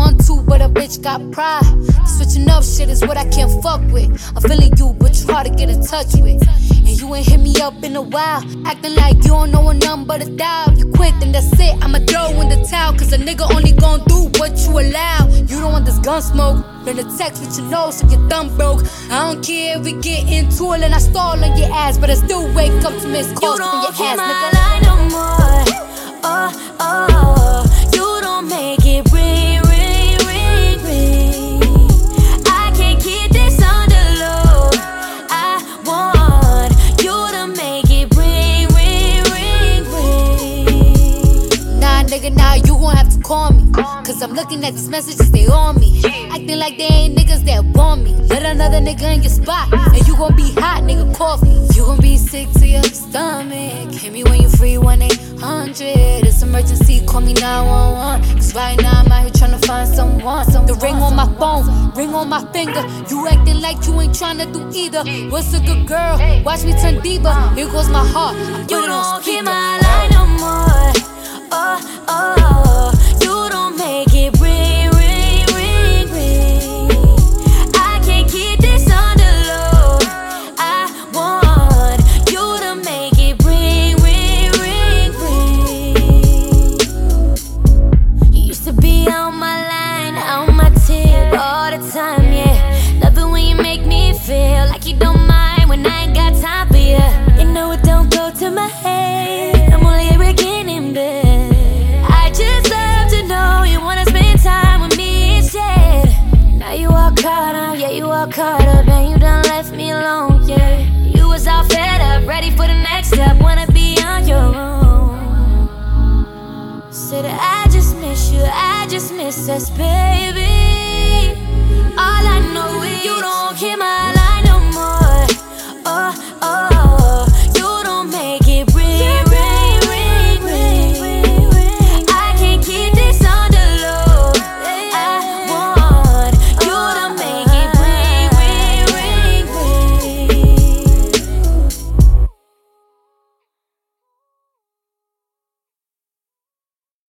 want to, but a bitch got pride. Switching up shit is what I can't fuck with. I'm feeling you, but you hard to get in touch with. And you ain't hit me up in a while, acting like you don't know a number but a dial. You quit, then that's it, I'ma throw in the towel. Cause a nigga only gon' do what you allow. You don't want this gun smoke, learn to text with your nose so your thumb broke. I don't care if we get into it and I stall on your ass, but I still wake up to miss calls from your ass, nigga. You don't keep my line no more. Oh, oh, you don't make it ring, ring, ring, ring. I can't keep this on the low. I want you to make it ring, ring, ring, ring. Nah, nigga, nah, you gon' have to call me. Cause I'm looking at these messages, they on me. Acting like they ain't niggas that want me. Let another nigga in your spot, and you gon' be hot, nigga, coffee. You gon' be sick to your stomach. Hit me when you free, 1-800. It's emergency, call me 911. Cause right now I'm out here tryna find someone. The ring on my phone, ring on my finger. You acting like you ain't tryna do either. What's a good girl? Watch me turn diva. Here goes my heart, I put You it on don't keep speaker. my line no more. Oh, oh, you don't make it ring, ring, ring, ring. I can't keep this on the low. I want you to make it ring, ring, ring, ring. You used to be on my line, on my tip all the time, yeah. Love it when you make me feel like you don't mind when I ain't got time for you. You know it don't go to my head, I'm only a beginning, babe. I just love to know you wanna spend time with me instead. Now you all caught up, yeah, you all caught up, and you done left me alone, yeah. You was all fed up, ready for the next step, wanna be on your own. Said I just miss you, I just miss us, baby.